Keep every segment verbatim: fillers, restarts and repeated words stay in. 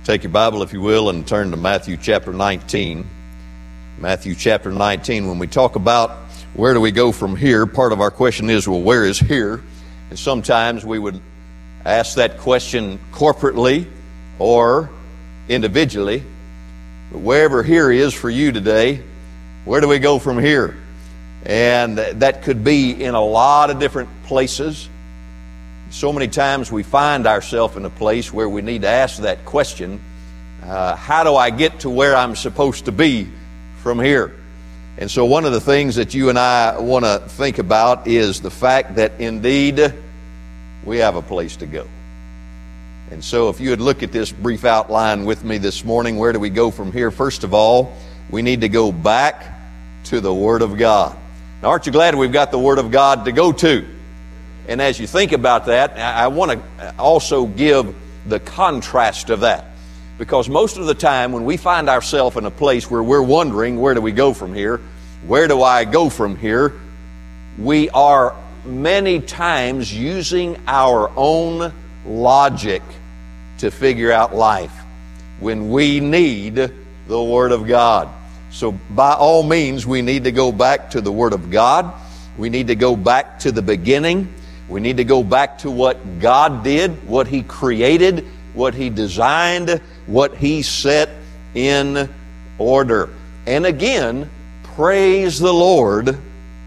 Take your Bible, if you will, and turn to Matthew chapter nineteen. Matthew chapter nineteen. When we talk about where do we go from here, part of our question is, well, where is here? And sometimes we would ask that question corporately or individually. But wherever here is for you today, where do we go from here? And that could be in a lot of different places. So many times we find ourselves in a place where we need to ask that question, uh, how do I get to where I'm supposed to be from here? And so one of the things that you and I want to think about is the fact that indeed we have a place to go. And so if you would look at this brief outline with me this morning, where do we go from here? First of all, we need to go back to the Word of God. Now, aren't you glad we've got the Word of God to go to? And as you think about that, I want to also give the contrast of that. Because most of the time when we find ourselves in a place where we're wondering, where do we go from here? Where do I go from here? We are many times using our own logic to figure out life when we need the Word of God. So by all means, we need to go back to the Word of God. We need to go back to the beginning. We need to go back to what God did, what He created, what He designed, what He set in order. And again, praise the Lord,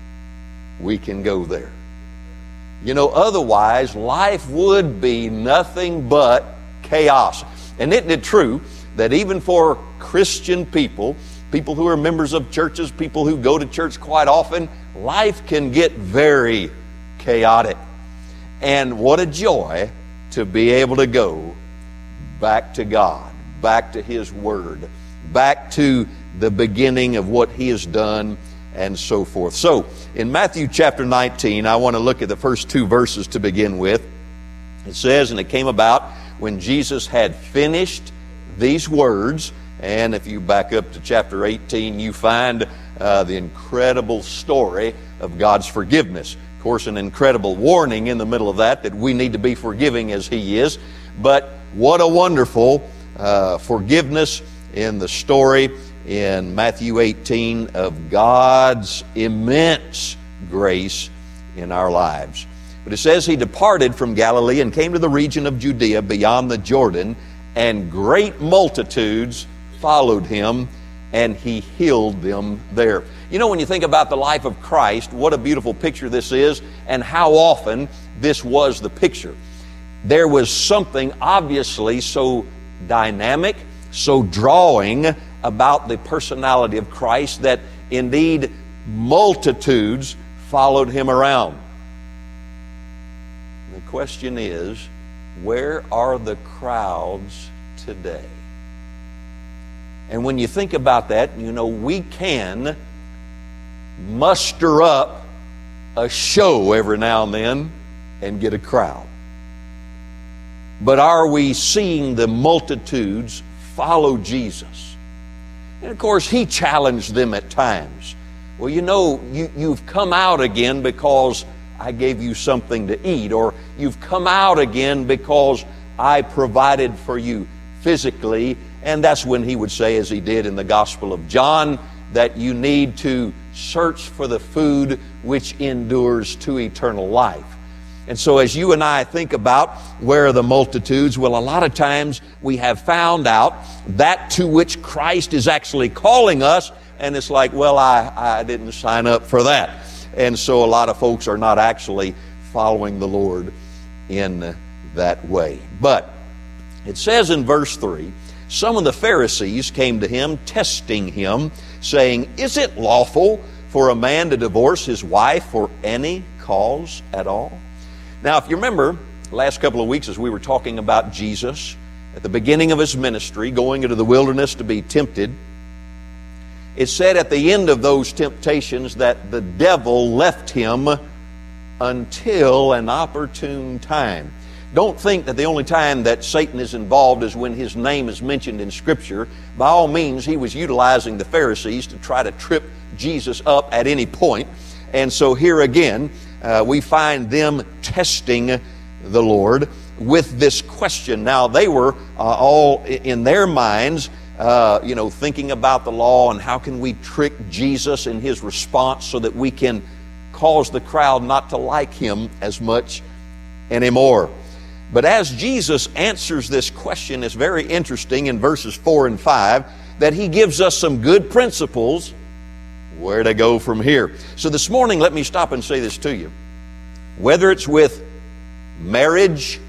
we can go there. You know, otherwise, life would be nothing but chaos. And isn't it true that even for Christian people, people who are members of churches, people who go to church quite often, life can get very chaotic. And what a joy to be able to go back to God, back to His Word, back to the beginning of what He has done, and so forth. So, in Matthew chapter nineteen, I want to look at the first two verses to begin with. It says, "And it came about when Jesus had finished these words," and if you back up to chapter eighteen, you find uh, the incredible story of God's forgiveness. Of course, an incredible warning in the middle of that, that we need to be forgiving as He is. But what a wonderful uh, forgiveness in the story in Matthew eighteen of God's immense grace in our lives. But it says, "He departed from Galilee and came to the region of Judea beyond the Jordan, and great multitudes followed Him, and He healed them there." You know, when you think about the life of Christ, what a beautiful picture this is, and how often this was the picture. There was something obviously so dynamic, so drawing about the personality of Christ that indeed multitudes followed Him around. The question is, where are the crowds today? And when you think about that, you know, we can muster up a show every now and then and get a crowd. But are we seeing the multitudes follow Jesus? And of course, He challenged them at times. Well, you know, you, you've come out again because I gave you something to eat, or you've come out again because I provided for you physically. And that's when He would say, as He did in the Gospel of John, that you need to search for the food which endures to eternal life. And so as you and I think about where are the multitudes, well, a lot of times we have found out that to which Christ is actually calling us, and it's like, well, I, I didn't sign up for that. And so a lot of folks are not actually following the Lord in that way. But it says in verse three, "Some of the Pharisees came to Him, testing Him, saying, 'Is it lawful for a man to divorce his wife for any cause at all?'" Now, if you remember, the last couple of weeks as we were talking about Jesus, at the beginning of His ministry, going into the wilderness to be tempted, it said at the end of those temptations that the devil left Him until an opportune time. Don't think that the only time that Satan is involved is when his name is mentioned in Scripture. By all means, he was utilizing the Pharisees to try to trip Jesus up at any point. And so here again, uh, we find them testing the Lord. with this question. Now, they were uh, all in their minds, uh, you know, thinking about the law and how can we trick Jesus in his response so that we can cause the crowd not to like him as much anymore. But as Jesus answers this question, it's very interesting in verses four and five that he gives us some good principles where to go from here. So this morning, let me stop and say this to you. Whether it's with marriage,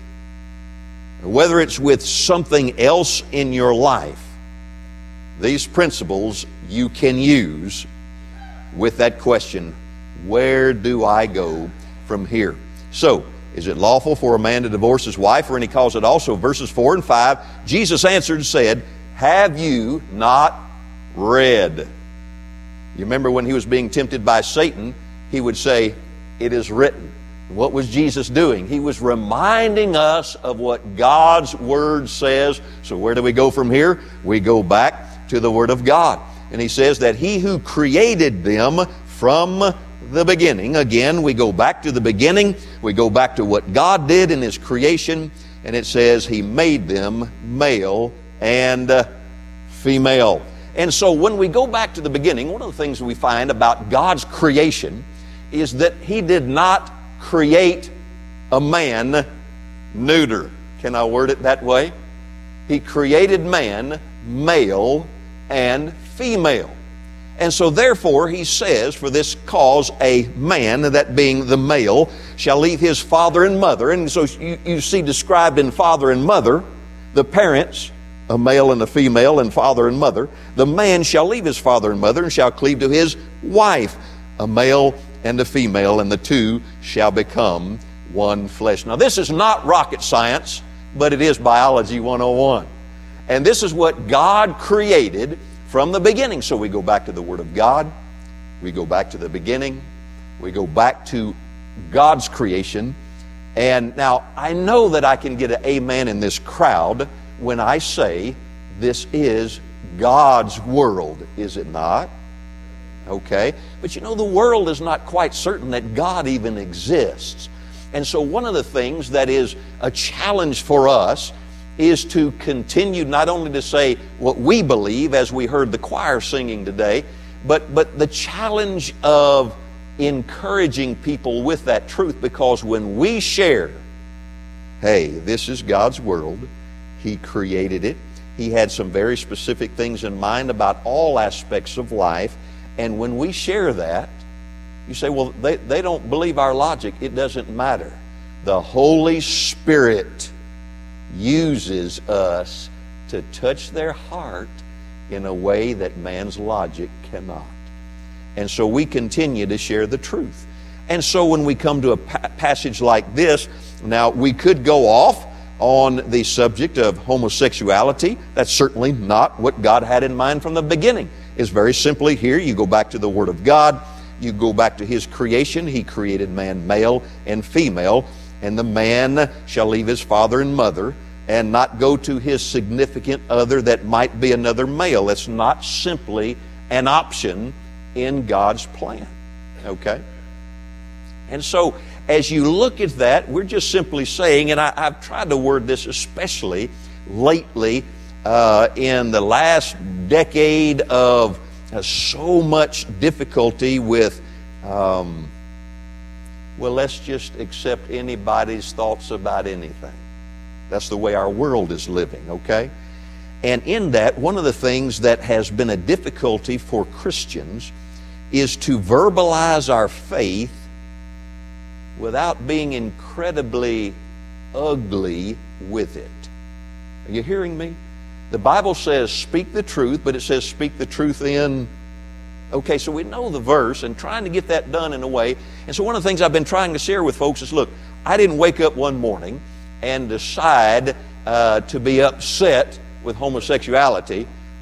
or whether it's with something else in your life, these principles you can use with that question, where do I go from here? So, is it lawful for a man to divorce his wife? Or, and he calls it also, verses four and five, Jesus answered and said, have you not read? You remember when he was being tempted by Satan, he would say, it is written. What was Jesus doing? He was reminding us of what God's Word says. So where do we go from here? We go back to the Word of God. And he says that he who created them from the beginning, again, we go back to the beginning, we go back to what God did in his creation, and it says he made them male and uh, female. And so when we go back to the beginning, one of the things we find about God's creation is that he did not create a man neuter. Can I word it that way? He created man male and female. And so therefore he says, for this cause a man, that being the male, shall leave his father and mother. And so you, you see described in father and mother, the parents, a male and a female, and father and mother. The man shall leave his father and mother and shall cleave to his wife, a male and a female, and the two shall become one flesh. Now this is not rocket science, but it is biology one oh one. And this is what God created from the beginning. So we go back to the Word of God, we go back to the beginning, we go back to God's creation. And now I know that I can get an amen in this crowd when I say this is God's world, is it not? Okay, but you know, the world is not quite certain that God even exists. And so one of the things that is a challenge for us is to continue not only to say what we believe, as we heard the choir singing today, but, but the challenge of encouraging people with that truth, because when we share, hey, this is God's world, he created it, he had some very specific things in mind about all aspects of life, and when we share that, you say, well, they, they don't believe our logic. It doesn't matter. The Holy Spirit uses us to touch their heart in a way that man's logic cannot. And so we continue to share the truth. And so when we come to a pa- passage like this, now we could go off on the subject of homosexuality. That's certainly not what God had in mind from the beginning. It's very simply here, you go back to the Word of God, you go back to his creation. He created man male and female. And the man shall leave his father and mother and not go to his significant other that might be another male. That's not simply an option in God's plan. Okay? And so as you look at that, we're just simply saying, and I, I've tried to word this especially lately uh, in the last decade of uh, so much difficulty with um, well, let's just accept anybody's thoughts about anything. That's the way our world is living, okay? And in that, one of the things that has been a difficulty for Christians is to verbalize our faith without being incredibly ugly with it. Are you hearing me? The Bible says speak the truth, but it says speak the truth in... Okay, so we know the verse and trying to get that done in a way. And so one of the things I've been trying to share with folks is, look, I didn't wake up one morning and decide uh, to be upset with homosexuality.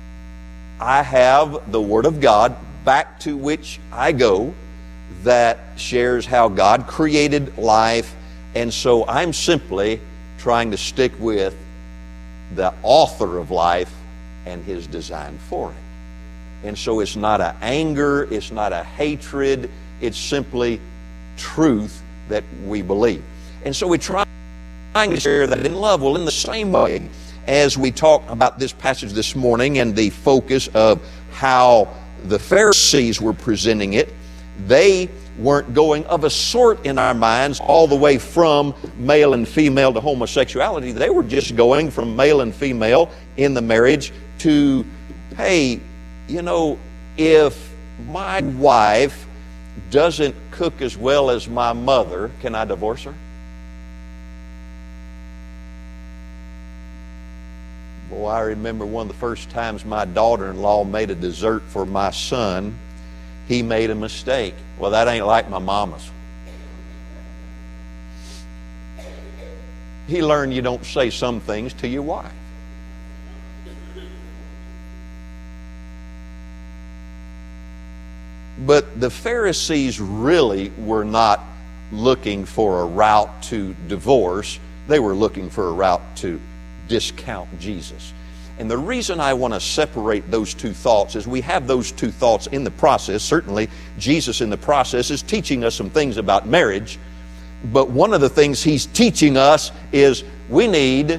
I have the Word of God back to which I go that shares how God created life. And so I'm simply trying to stick with the author of life and his design for it. And so it's not an anger, it's not a hatred, it's simply truth that we believe. And so we try trying to share that in love. Well, in the same way, as we talk about this passage this morning and the focus of how the Pharisees were presenting it, they weren't going of a sort in our minds all the way from male and female to homosexuality. They were just going from male and female in the marriage to, hey, you know, if my wife doesn't cook as well as my mother, can I divorce her? Boy, I remember one of the first times my daughter-in-law made a dessert for my son. He made a mistake. Well, that ain't like my mama's. He learned you don't say some things to your wife. But the Pharisees really were not looking for a route to divorce. They were looking for a route to discount Jesus. And the reason I want to separate those two thoughts is we have those two thoughts in the process. Certainly, Jesus in the process is teaching us some things about marriage. But one of the things He's teaching us is we need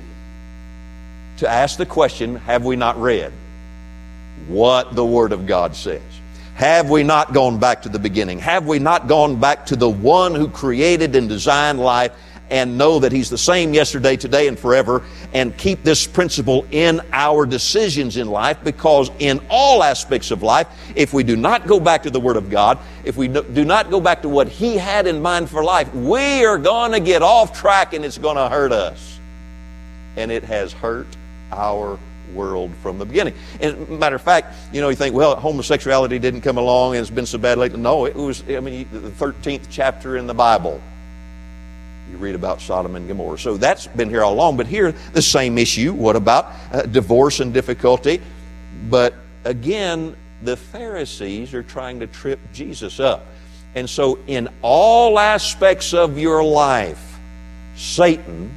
to ask the question, have we not read what the Word of God says? Have we not gone back to the beginning? Have we not gone back to the one who created and designed life and know that He's the same yesterday, today, and forever, and keep this principle in our decisions in life? Because in all aspects of life, if we do not go back to the Word of God, if we do not go back to what He had in mind for life, we are going to get off track and it's going to hurt us. And it has hurt our world from the beginning. And matter of fact, you know, you think, well, homosexuality didn't come along and it's been so bad lately. No, it was, I mean, the thirteenth chapter in the Bible. You read about Sodom and Gomorrah. So that's been here all along. But here, the same issue. What about uh, divorce and difficulty? But again, the Pharisees are trying to trip Jesus up. And so in all aspects of your life, Satan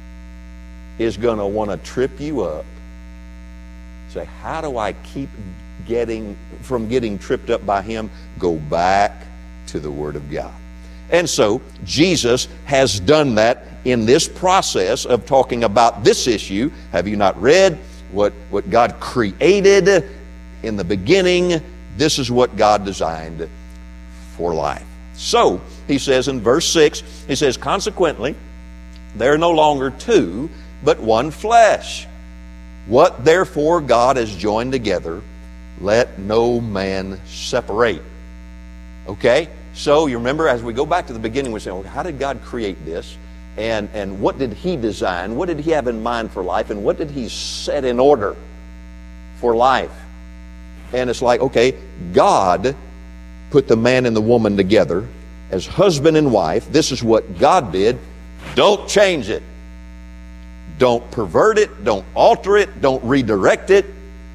is going to want to trip you up. Say, how do I keep getting from getting tripped up by him? Go back to the Word of God. And so Jesus has done that in this process of talking about this issue. Have you not read what, what God created in the beginning? This is what God designed for life. So, he says in verse six, he says, consequently, they're no longer two, but one flesh. What therefore God has joined together, let no man separate. Okay? So you remember, as we go back to the beginning, we say, well, how did God create this? And, and what did He design? What did He have in mind for life? And what did He set in order for life? And it's like, okay, God put the man and the woman together as husband and wife. This is what God did. Don't change it. Don't pervert it. Don't alter it. Don't redirect it.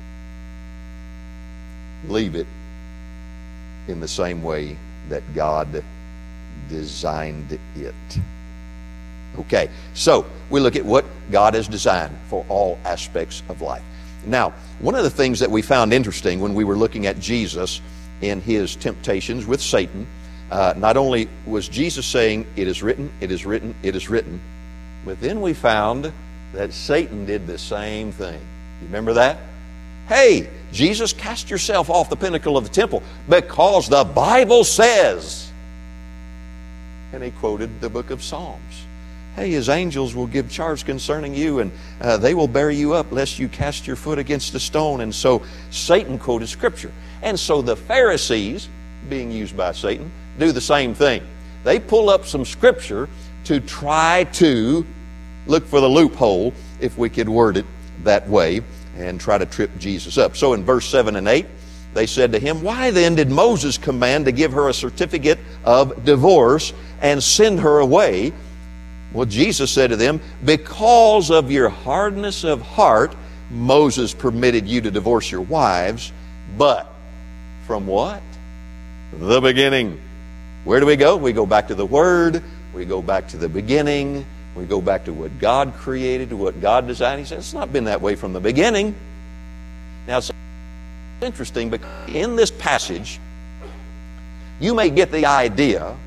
Leave it in the same way that God designed it. Okay, so we look at what God has designed for all aspects of life. Now, one of the things that we found interesting when we were looking at Jesus in His temptations with Satan, uh, not only was Jesus saying, it is written, it is written, it is written, but then we found that Satan did the same thing. You remember that? Hey, Jesus, cast yourself off the pinnacle of the temple because the Bible says. And he quoted the book of Psalms. Hey, His angels will give charge concerning you, and uh, they will bear you up lest you cast your foot against a stone. And so Satan quoted Scripture. And so the Pharisees, being used by Satan, do the same thing. They pull up some Scripture to try to look for the loophole, if we could word it that way, and try to trip Jesus up. So in verse seven and eight, they said to him, why then did Moses command to give her a certificate of divorce and send her away? Well, Jesus said to them, because of your hardness of heart, Moses permitted you to divorce your wives, but from what? The beginning. Where do we go? We go back to the Word. We go back to the beginning. We go back to what God created, to what God designed. He said, it's not been that way from the beginning. Now, it's interesting because in this passage, you may get the idea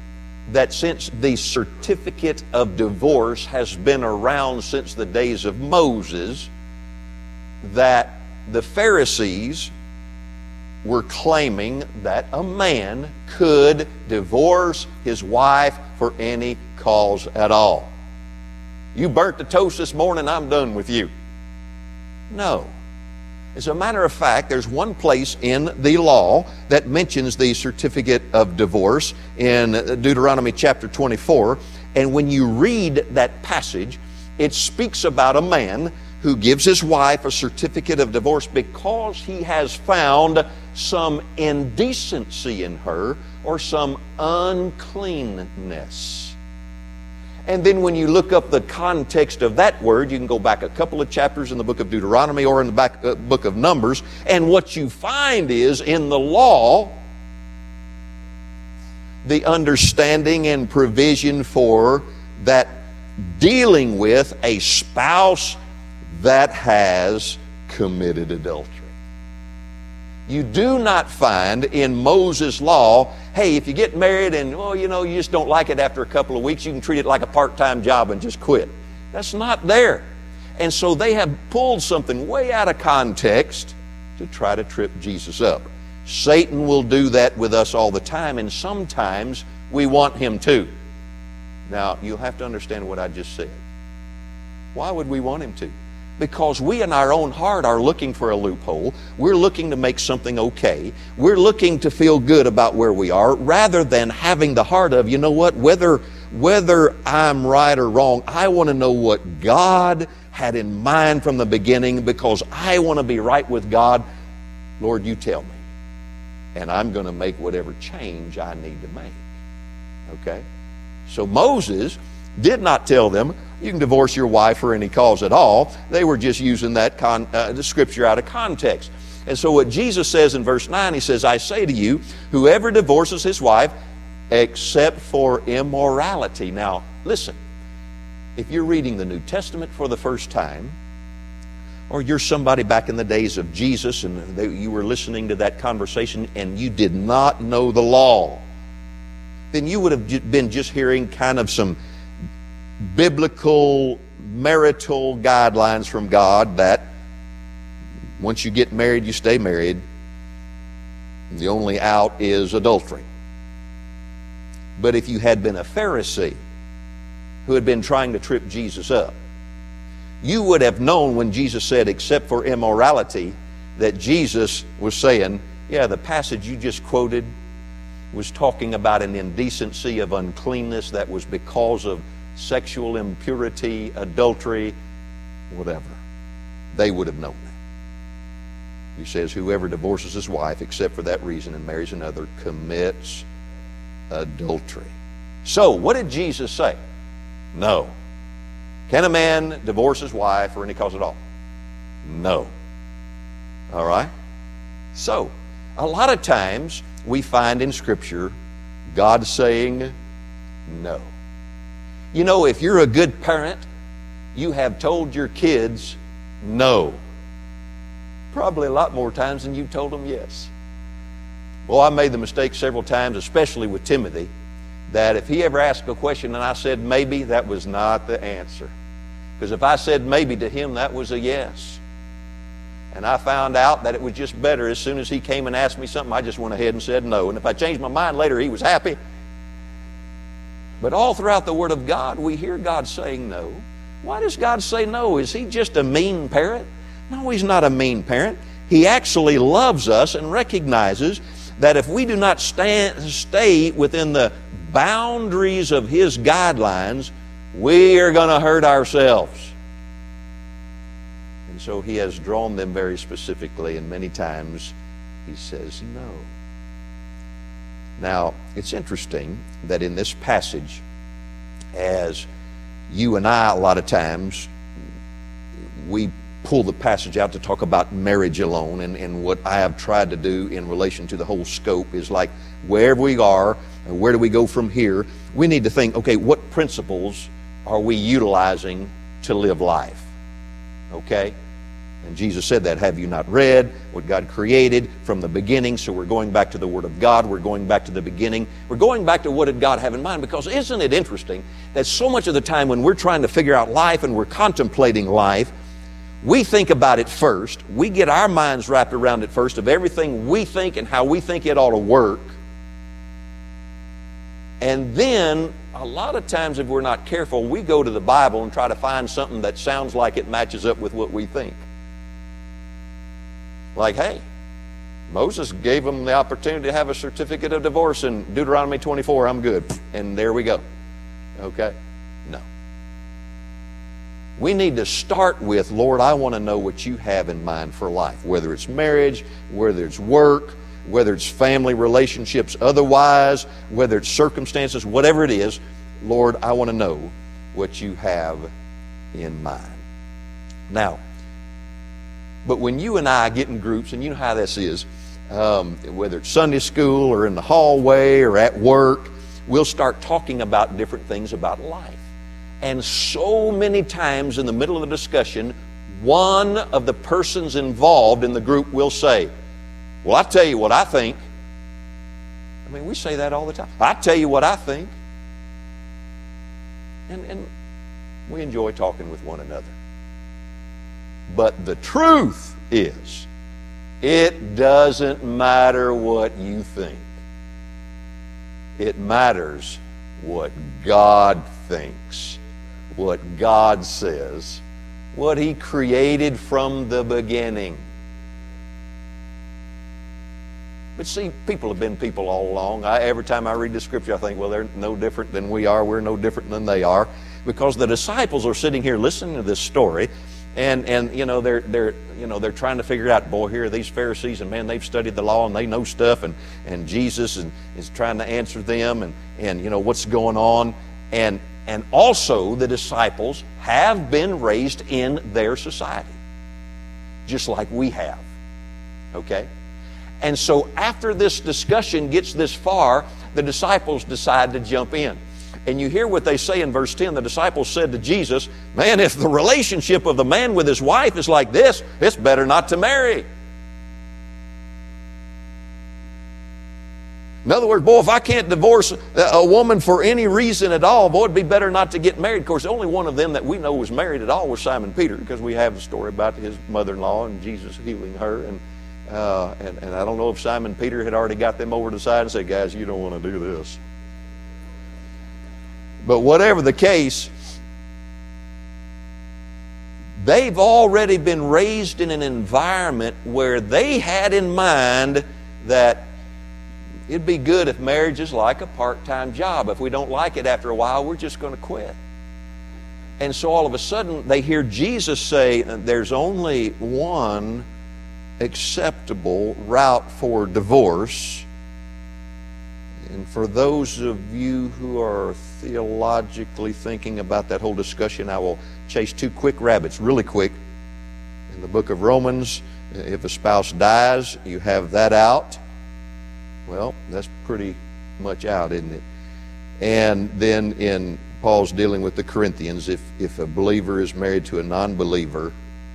that since the certificate of divorce has been around since the days of Moses, that the Pharisees were claiming that a man could divorce his wife for any cause at all. You burnt the toast this morning, I'm done with you. No. As a matter of fact, there's one place in the law that mentions the certificate of divorce in Deuteronomy chapter twenty-four. And when you read that passage, it speaks about a man who gives his wife a certificate of divorce because he has found some indecency in her or some uncleanness. And then when you look up the context of that word, you can go back a couple of chapters in the book of Deuteronomy or in the back, uh, book of Numbers, and what you find is in the law, the understanding and provision for that dealing with a spouse that has committed adultery. You do not find in Moses' law, hey, if you get married and, well, you know, you just don't like it after a couple of weeks, you can treat it like a part-time job and just quit. That's not there. And so they have pulled something way out of context to try to trip Jesus up. Satan will do that with us all the time, and sometimes we want him to. Now, you'll have to understand what I just said. Why would we want him to? Because we in our own heart are looking for a loophole. We're looking to make something okay. We're looking to feel good about where we are rather than having the heart of, you know what, whether, whether I'm right or wrong, I want to know what God had in mind from the beginning because I want to be right with God. Lord, you tell me. And I'm going to make whatever change I need to make. Okay? So Moses did not tell them, you can divorce your wife for any cause at all. They were just using that con, uh, the scripture out of context. And so what Jesus says in verse nine, he says, I say to you, whoever divorces his wife except for immorality. Now, listen, if you're reading the New Testament for the first time, or you're somebody back in the days of Jesus and they, you were listening to that conversation and you did not know the law, then you would have been just hearing kind of some biblical marital guidelines from God that once you get married, you stay married. The only out is adultery. But if you had been a Pharisee who had been trying to trip Jesus up, you would have known when Jesus said, except for immorality, that Jesus was saying, yeah, the passage you just quoted was talking about an indecency of uncleanness that was because of sexual impurity, adultery, whatever. They would have known that. He says, whoever divorces his wife except for that reason and marries another commits adultery. So, what did Jesus say? No. Can a man divorce his wife for any cause at all? No. All right? So, a lot of times we find in Scripture God saying no. You know, if you're a good parent, you have told your kids no. Probably a lot more times than you told them yes. Well, I made the mistake several times, especially with Timothy, that if he ever asked a question and I said maybe, that was not the answer. Because if I said maybe to him, that was a yes. And I found out that it was just better as soon as he came and asked me something, I just went ahead and said no. And if I changed my mind later, he was happy. But all throughout the Word of God, we hear God saying no. Why does God say no? Is he just a mean parent? No, he's not a mean parent. He actually loves us and recognizes that if we do not stand, stay within the boundaries of his guidelines, we are going to hurt ourselves. And so he has drawn them very specifically, and many times he says no. Now, it's interesting that in this passage, as you and I, a lot of times, we pull the passage out to talk about marriage alone, and, and what I have tried to do in relation to the whole scope is like, wherever we are, and where do we go from here, we need to think, okay, what principles are we utilizing to live life? Okay? And Jesus said that. Have you not read what God created from the beginning? So we're going back to the Word of God. We're going back to the beginning. We're going back to what did God have in mind? Because isn't it interesting that so much of the time when we're trying to figure out life and we're contemplating life, we think about it first. We get our minds wrapped around it first of everything we think and how we think it ought to work. And then, a lot of times if we're not careful, we go to the Bible and try to find something that sounds like it matches up with what we think. Like, hey, Moses gave them the opportunity to have a certificate of divorce in Deuteronomy twenty-four, I'm good. And there we go. Okay? No. We need to start with, Lord, I want to know what you have in mind for life, whether it's marriage, whether it's work, whether it's family relationships otherwise, whether it's circumstances, whatever it is, Lord, I want to know what you have in mind. Now, but when you and I get in groups, and you know how this is, um, whether it's Sunday school or in the hallway or at work, we'll start talking about different things about life. And so many times in the middle of the discussion, one of the persons involved in the group will say, well, I tell you what I think. I mean, we say that all the time. I tell you what I think. And, and we enjoy talking with one another. But the truth is, it doesn't matter what you think. It matters what God thinks, what God says, what He created from the beginning. But see, people have been people all along. I, every time I read the Scripture, I think, well, they're no different than we are. We're no different than they are. Because the disciples are sitting here listening to this story, and, and you know, they're, they're, you know, they're trying to figure out, boy, here are these Pharisees, and man, they've studied the law, and they know stuff, and, and Jesus is, is trying to answer them, and, and, you know, what's going on. And, and also, the disciples have been raised in their society, just like we have. Okay? And so after this discussion gets this far, the disciples decide to jump in. And you hear what they say in verse ten. The disciples said to Jesus, man, if the relationship of the man with his wife is like this, it's better not to marry. In other words, boy, if I can't divorce a woman for any reason at all, boy, it'd be better not to get married. Of course, the only one of them that we know was married at all was Simon Peter, because we have the story about his mother-in-law and Jesus healing her. And Uh, and, and I don't know if Simon Peter had already got them over to the side and said, guys, you don't want to do this. But whatever the case, they've already been raised in an environment where they had in mind that it'd be good if marriage is like a part-time job. If we don't like it after a while, we're just going to quit. And so all of a sudden, they hear Jesus say, there's only one acceptable route for divorce. And for those of you who are theologically thinking about that whole discussion, I will chase two quick rabbits really quick. In the book of Romans, if a spouse dies, you have that out. Well, that's pretty much out, isn't it? And then in Paul's dealing with the Corinthians, if, if a believer is married to a non-believer,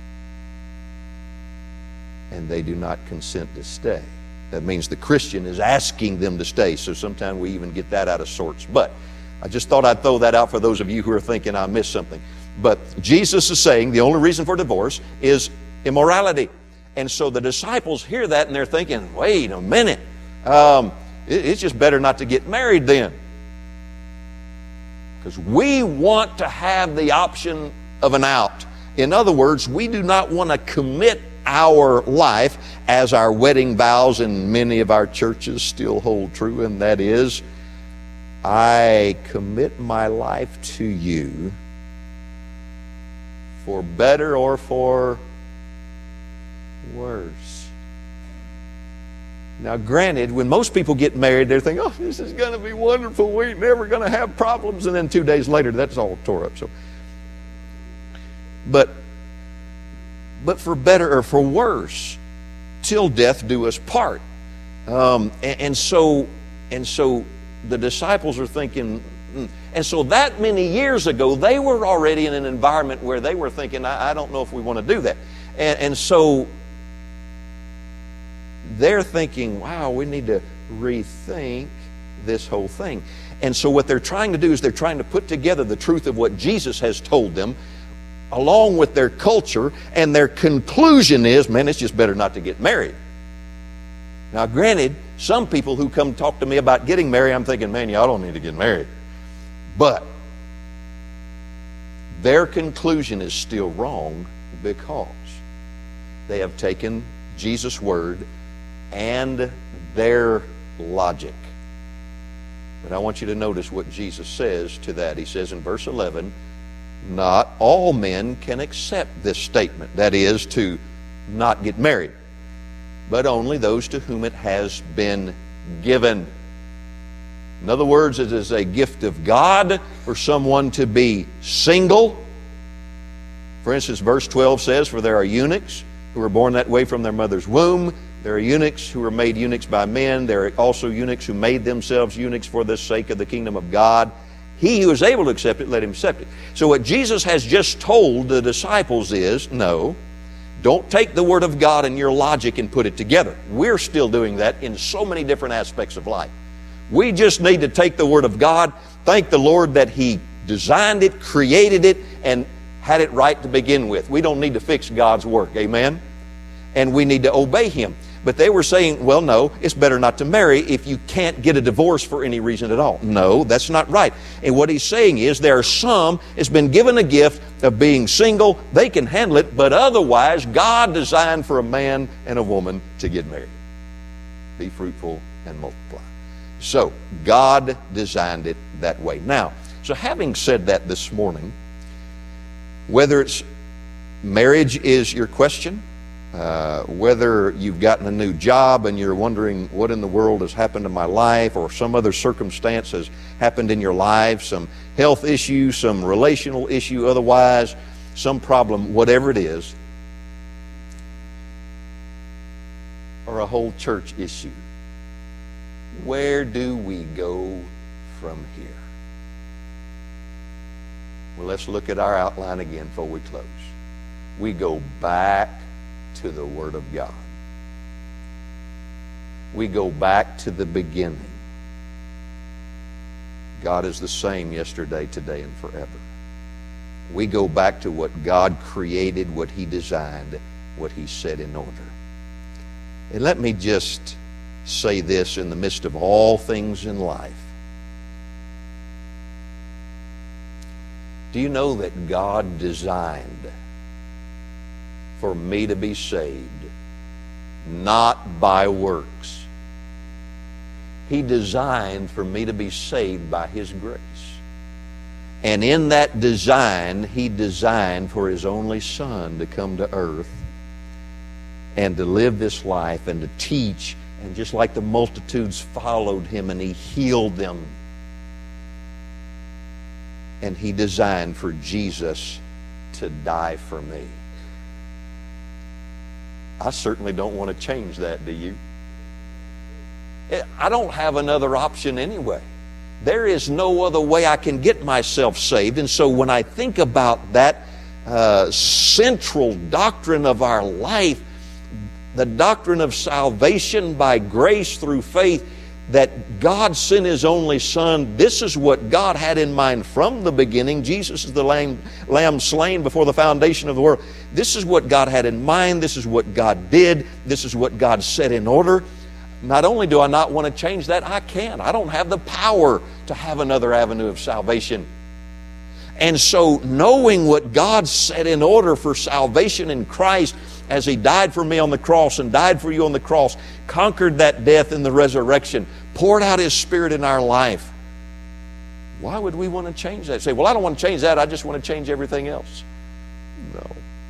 and they do not consent to stay. That means the Christian is asking them to stay. So sometimes we even get that out of sorts. But I just thought I'd throw that out for those of you who are thinking I missed something. But Jesus is saying the only reason for divorce is immorality. And so the disciples hear that and they're thinking, wait a minute. Um, it, it's just better not to get married then. Because we want to have the option of an out. In other words, we do not want to commit our life as our wedding vows in many of our churches still hold true, and that is, I commit my life to you for better or for worse. Now granted, when most people get married, they're thinking, oh, this is going to be wonderful, we're never going to have problems, and then two days later that's all tore up. So, but but for better or for worse, till death do us part. Um, and, and so, and so the disciples are thinking, mm. and so that many years ago, they were already in an environment where they were thinking, I, I don't know if we want to do that. And, and so they're thinking, wow, we need to rethink this whole thing. And so what they're trying to do is they're trying to put together the truth of what Jesus has told them along with their culture, and their conclusion is, man, it's just better not to get married. Now granted, some people who come talk to me about getting married, I'm thinking, man, y'all don't need to get married. But their conclusion is still wrong because they have taken Jesus' word and their logic. But I want you to notice what Jesus says to that. He says in verse eleven, not all men can accept this statement, that is, to not get married, but only those to whom it has been given. In other words, it is a gift of God for someone to be single. For instance, verse twelve says, for there are eunuchs who were born that way from their mother's womb. There are eunuchs who were made eunuchs by men. There are also eunuchs who made themselves eunuchs for the sake of the kingdom of God. He who is able to accept it, let him accept it. So what Jesus has just told the disciples is, no, don't take the Word of God and your logic and put it together. We're still doing that in so many different aspects of life. We just need to take the Word of God, thank the Lord that He designed it, created it, and had it right to begin with. We don't need to fix God's work, amen? And we need to obey Him. But they were saying, well, no, it's better not to marry if you can't get a divorce for any reason at all. No, that's not right. And what he's saying is there are some that's been given a gift of being single. They can handle it, but otherwise, God designed for a man and a woman to get married. Be fruitful and multiply. So, God designed it that way. Now, so having said that this morning, whether it's marriage is your question, Uh, whether you've gotten a new job and you're wondering what in the world has happened to my life, or some other circumstance has happened in your life, some health issue, some relational issue, otherwise, some problem, whatever it is, or a whole church issue, where do we go from here? Well, let's look at our outline again before we close. We go back to the Word of God. We go back to the beginning. God is the same yesterday, today, and forever. We go back to what God created, what He designed, what He set in order. And let me just say this in the midst of all things in life. Do you know that God designed for me to be saved, not by works? He designed for me to be saved by His grace. And in that design, He designed for His only Son to come to earth and to live this life and to teach. And just like the multitudes followed Him and He healed them, and He designed for Jesus to die for me. I certainly don't want to change that, do you? I don't have another option anyway. There is no other way I can get myself saved. And so when I think about that uh, central doctrine of our life, the doctrine of salvation by grace through faith, that God sent His only Son. This is what God had in mind from the beginning. Jesus is the lamb, lamb slain before the foundation of the world. This is what God had in mind. This is what God did. This is what God set in order. Not only do I not want to change that, I can't. I don't have the power to have another avenue of salvation. And so knowing what God set in order for salvation in Christ, as He died for me on the cross and died for you on the cross, conquered that death in the resurrection, poured out His Spirit in our life. Why would we want to change that? Say, well, I don't want to change that. I just want to change everything else. No.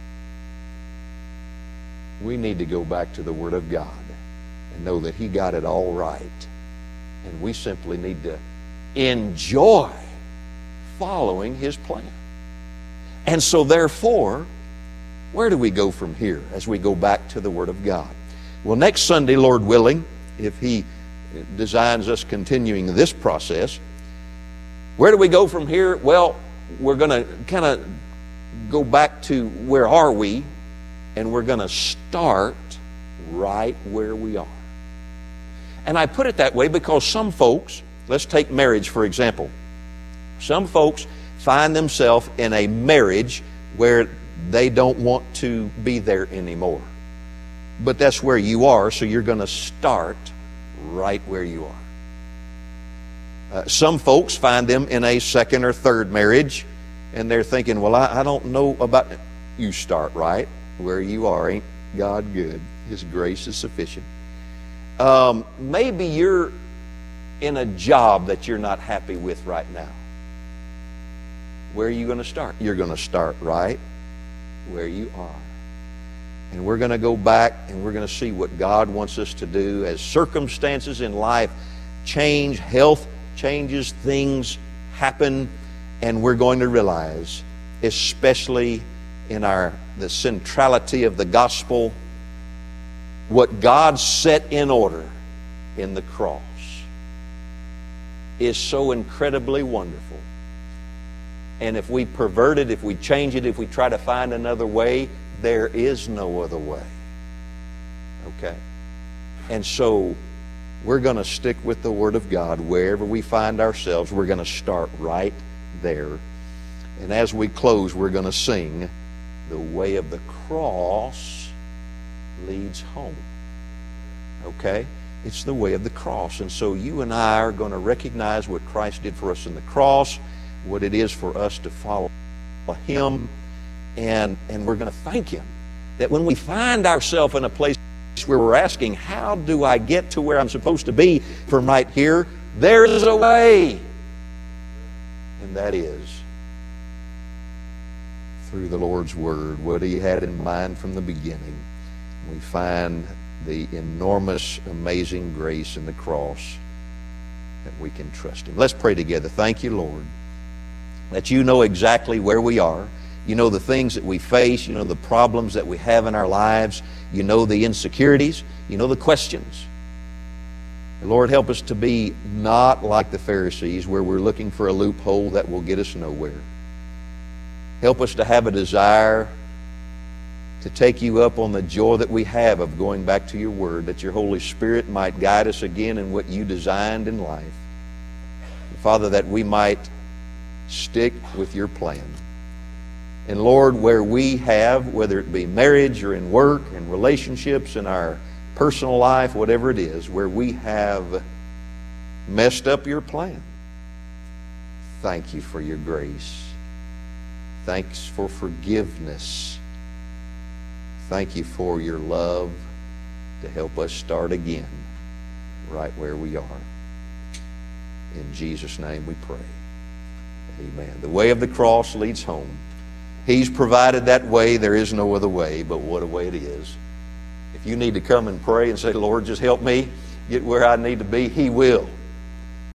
We need to go back to the Word of God and know that He got it all right. And we simply need to enjoy following His plan. And so therefore, where do we go from here as we go back to the Word of God? Well, next Sunday, Lord willing, if He designs us continuing this process, where do we go from here? Well, we're going to kind of go back to where are we and we're going to start right where we are. And I put it that way because some folks, let's take marriage for example. Some folks find themselves in a marriage where they don't want to be there anymore. But that's where you are, so you're going to start right where you are. Uh, some folks find them in a second or third marriage, and they're thinking, well, I, I don't know about it. You start right where you are. Ain't God good? His grace is sufficient. Um, maybe you're in a job that you're not happy with right now. Where are you going to start? You're going to start right where you are. And we're going to go back and we're going to see what God wants us to do as circumstances in life change, health changes, things happen, and we're going to realize, especially in our the centrality of the gospel, what God set in order in the cross is so incredibly wonderful. And if we pervert it, if we change it, if we try to find another way, there is no other way. Okay? And so we're going to stick with the Word of God wherever we find ourselves. We're going to start right there. And as we close, we're going to sing, "The way of the cross leads home." Okay? It's the way of the cross. And so you and I are going to recognize what Christ did for us in the cross, what it is for us to follow Him, and, and we're going to thank Him that when we find ourselves in a place where we're asking, how do I get to where I'm supposed to be from right here? There is a way. And that is through the Lord's Word, what He had in mind from the beginning. We find the enormous, amazing grace in the cross that we can trust Him. Let's pray together. Thank you, Lord, that You know exactly where we are. You know the things that we face. You know the problems that we have in our lives. You know the insecurities. You know the questions. And Lord, help us to be not like the Pharisees, where we're looking for a loophole that will get us nowhere. Help us to have a desire to take You up on the joy that we have of going back to Your Word, that Your Holy Spirit might guide us again in what You designed in life. And Father, that we might stick with Your plan. And Lord, where we have, whether it be marriage or in work, in relationships, in our personal life, whatever it is, where we have messed up Your plan, thank You for Your grace. Thanks for forgiveness. Thank You for Your love to help us start again right where we are. In Jesus' name we pray. Amen. The way of the cross leads home. He's provided that way. There is no other way, but what a way it is. If you need to come and pray and say, Lord, just help me get where I need to be, He will.